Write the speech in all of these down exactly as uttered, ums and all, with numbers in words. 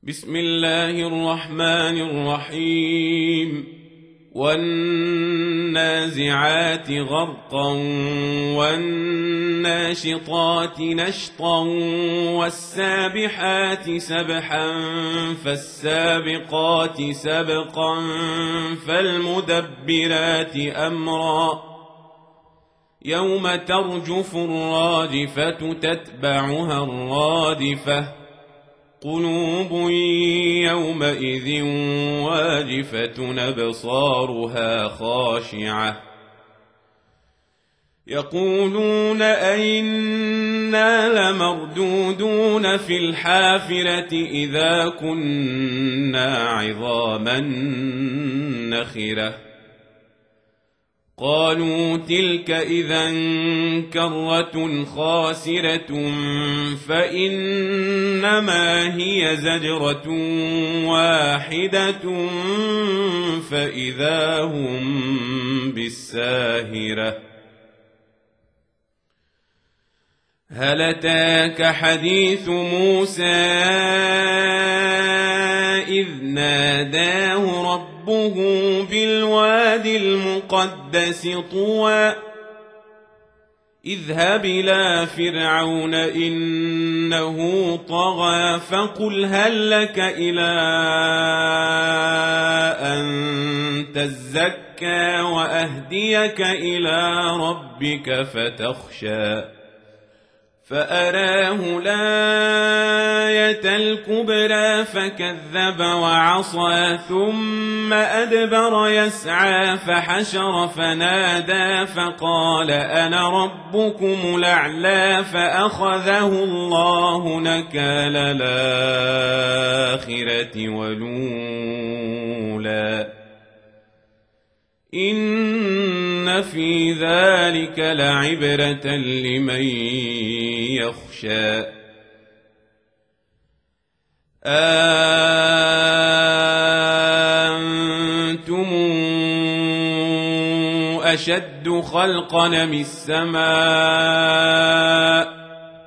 بسم الله الرحمن الرحيم والنازعات غرقا والناشطات نشطا والسابحات سبحا فالسابقات سبقا فالمدبرات أمرا يوم ترجف الراجفة تتبعها الرادفة قلوب يومئذ واجفة أبصارها خاشعة يقولون أئنا لمردودون في الحافرة إذا كنا عظاما نخرة قالوا تلك إذا كرة خاسرة فإنما هي زجرة واحدة فإذا هم بالساهرة هل أتاك حديث موسى إذ ناداه ربه بالواد المقدس طوى اذهب إلى فرعون إنه طغى فقل هل لك إلى أن تزكى وأهديك إلى ربك فتخشى فأراه الآية الكبرى فكذب وعصى ثم أدبر يسعى فحشر فنادى فقال أنا ربكم الأعلى فأخذه الله نكال الآخرة والأولى إن في ذلك لعبرة لمن يخشى أنتم أشد خلقا من السماء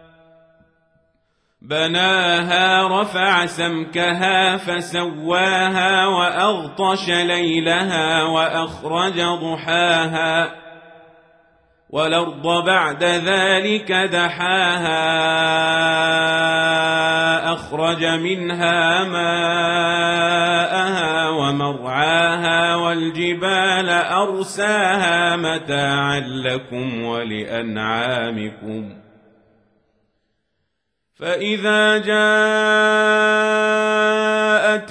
بناها رفع سمكها فسواها وأغطش ليلها وأخرج ضحاها والأرض بعد ذلك دحاها أخرج منها ماءها ومرعاها والجبال أرساها متاعا لكم ولأنعامكم فإذا جاءت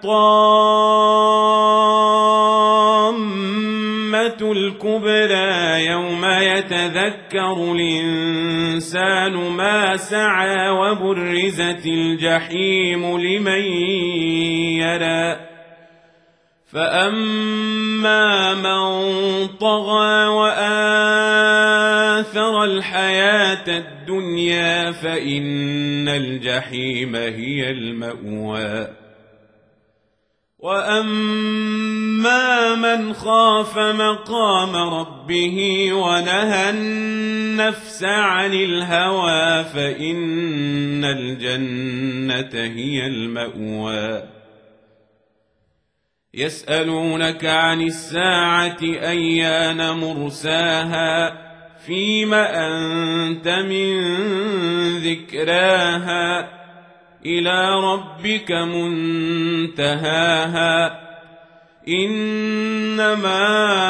الطامة الكبرى يوم يتذكر الإنسان ما سعى وبرزت الجحيم لمن يرى فأما من طغى وآثر الحياة الدنيا فإن الجحيم هي المأوى وأما من خاف مقام ربه ونهى النفس عن الهوى فإن الجنة هي المأوى يسألونك عن الساعة أيان مرساها فيم أنت من ذكراها إلى ربك منتهاها إنما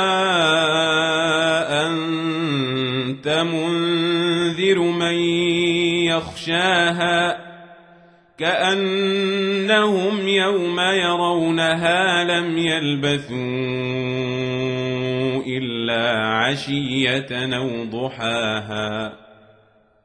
أنت منذر من يخشاها كأنهم يوم يرونها لم يلبثوا إلا عشية أو ضحاها